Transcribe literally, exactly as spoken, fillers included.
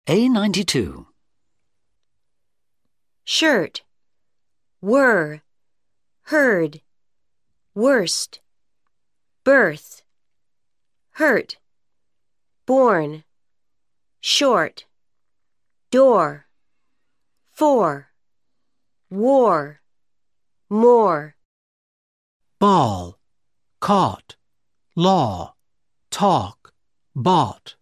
A ninety-two. Shirt, were, heard, worst, birth, hurt, born, short, door, for, war, more. Ball, caught, law, talk, bought.